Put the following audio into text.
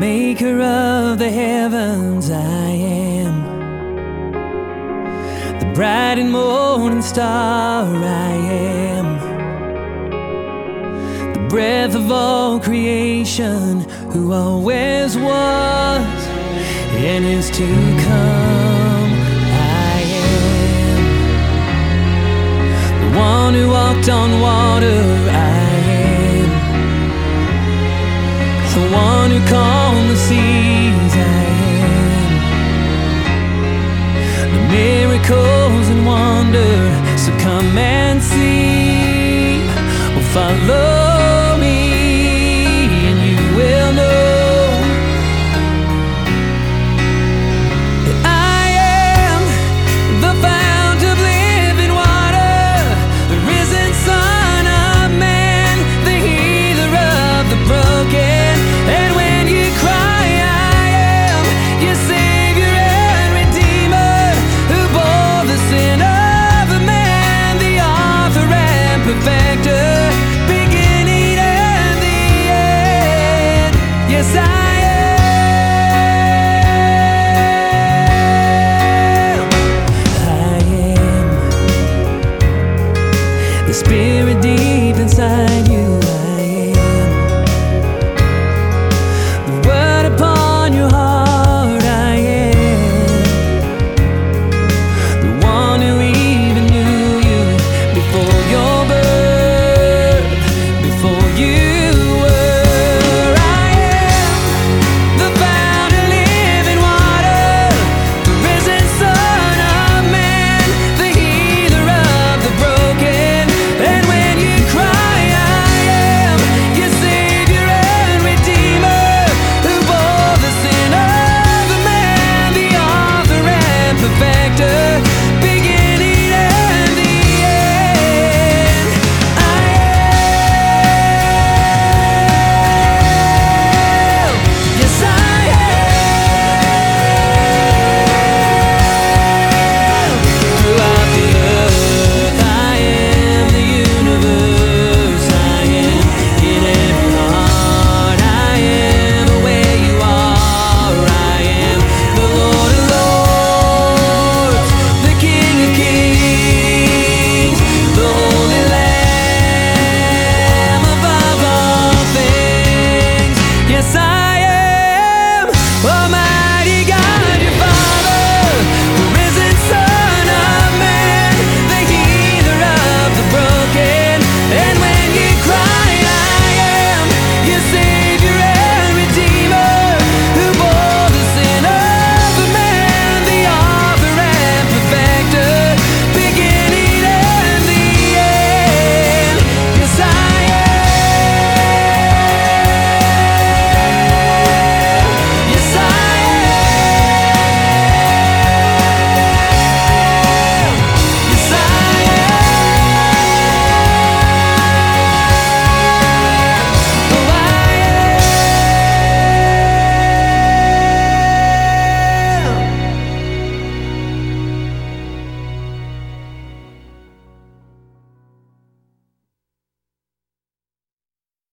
maker of the heavens I am, the bright and morning star I am, the breath of all creation, who always was and is to come. I am the one who walked on water. I am the one who calmed the seas. I am the miracles and wonder. So come and see. Oh, follow me and you will know that I am the fount of living water, the risen Son of Man, the healer of the broken. Yes, I am the Spirit deep inside you.